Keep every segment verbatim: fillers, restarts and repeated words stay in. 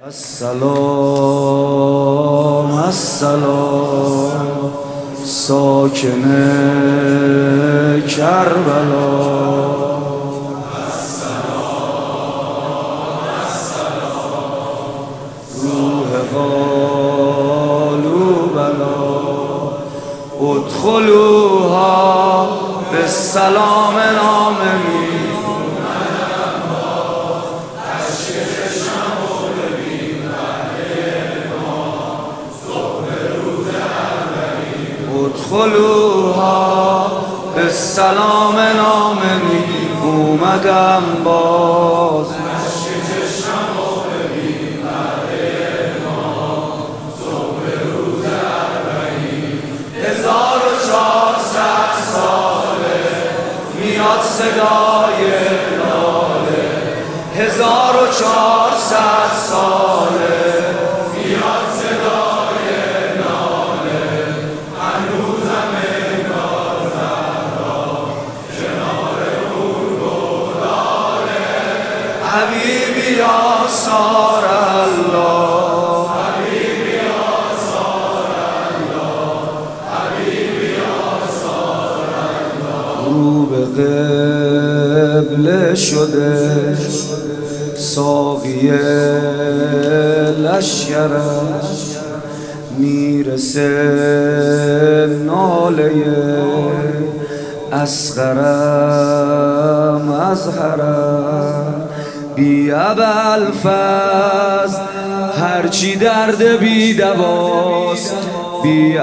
السلام السلام ساکن کربلا. السلام السلام روح قلوبنا ادخلوها بالسلام آمنین. ادخلوها بالسلام آمنین. اومدم باز هزار و چهارصد ساله میاد صدای لاله. هزار و چهارصد ساله میاد صدای لاله. هنوزم انگار زهرا کنار اون گلاله. حبیبی یا سار الله، رو به قبله شده ساقی لشکرش. میرسه ناله اصغرم اظهرم. بی ابوالفضل هرچی درد بی دواست. بی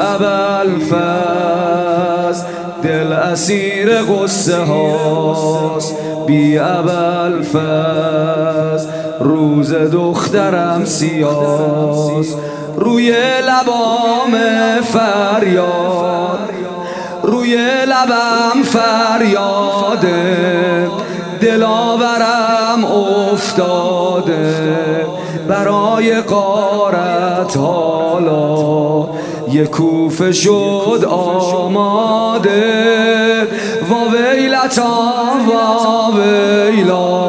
ابوالفضل دل اسیر غصه هاست. بی ابوالفضل روز دخترم سیاست. روی لبام فریاد، روی لبم فریاده. دلاورم افتاده برای غارت. حالا یک کوفه شد آماده. و ویلتا و ویلا.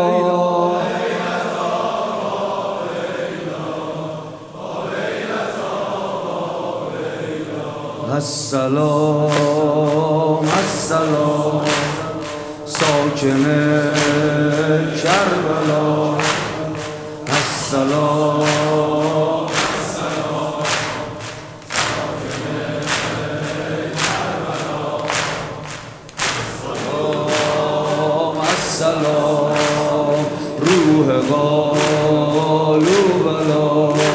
السلام السلام ساکن کربلا. السلام السلام ساکن کربلا. السلام السلام روح قلوبنا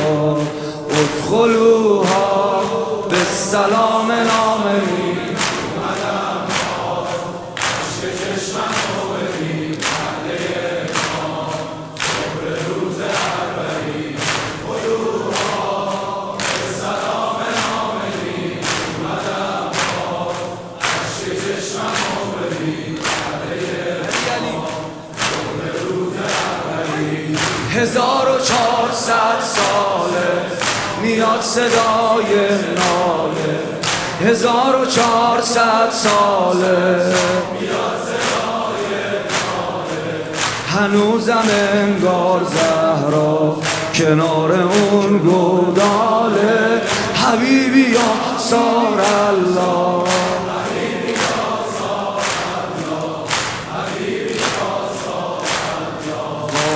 ادخلوها بالسلام آمنین. اومدم باز عشق چشمم رو ببین. پرده ما صبح روز اربعین. ادخلوها بالسلام آمنین. اومدم باز عشق چشمم رو ببین. پرده ما صبح روز اربعین. هزار و چهارصد ساله میاد صدای ناله. هزار و چهارصد ساله میاد صدای ناله. هنوزم انگار زهرا کنار اون گوداله. حبیبی یا سار الله، حبیبی یا سار الله، حبیبی یا سار الله. با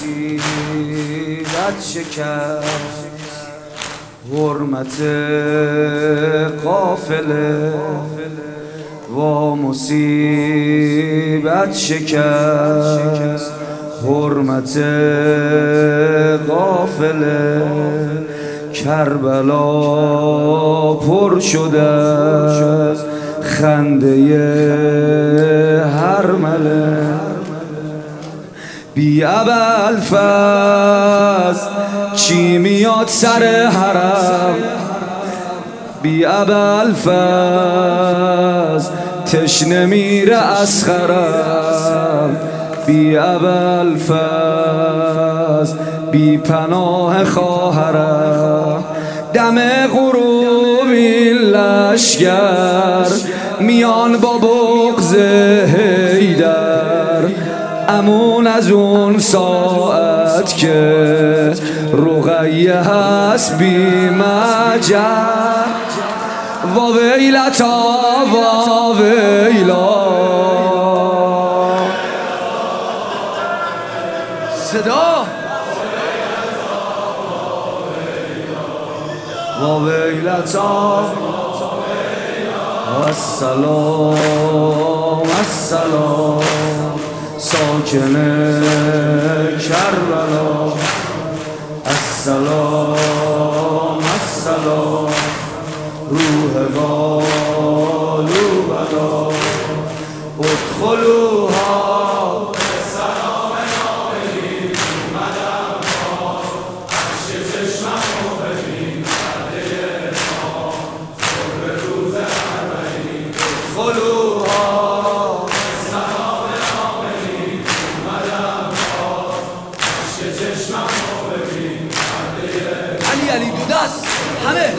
مصیبت شکست حرمت قافله. و مصیبت شکست حرمت قافله. کربلا پر شده از خنده هر مله. بی ابوالفضل چی میاد سر حرم. بی ابوالفضل تشنه میره اصغرم. بی ابوالفضل بی پناه خواهرم. دم غروب این لشگر میان با بغض حیدر. امون از اون ساعت که رقیه هست بی مجر و ویلتا و ویلا صدا و ویلتا السلام السلام ساکن کربلا السلام السلام روح بالو بلا ادخلوها السلام ناملی مدم ها عشق چشمم و ببین پرده ما صبح روز اربعین ادخلوها السلام ناملی مدم ها عشق چشمم و ببین پرده علی علی دودست همه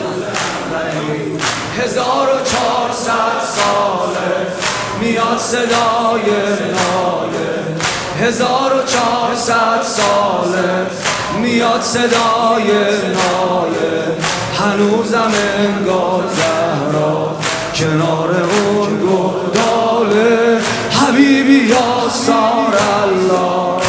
هزار و چهارصد ساله میاد صدای ناله هزار و چهارصد ساله میاد صدای ناله هنوزم انگار زهرا کنار اون گوداله حبیبی یا سار الله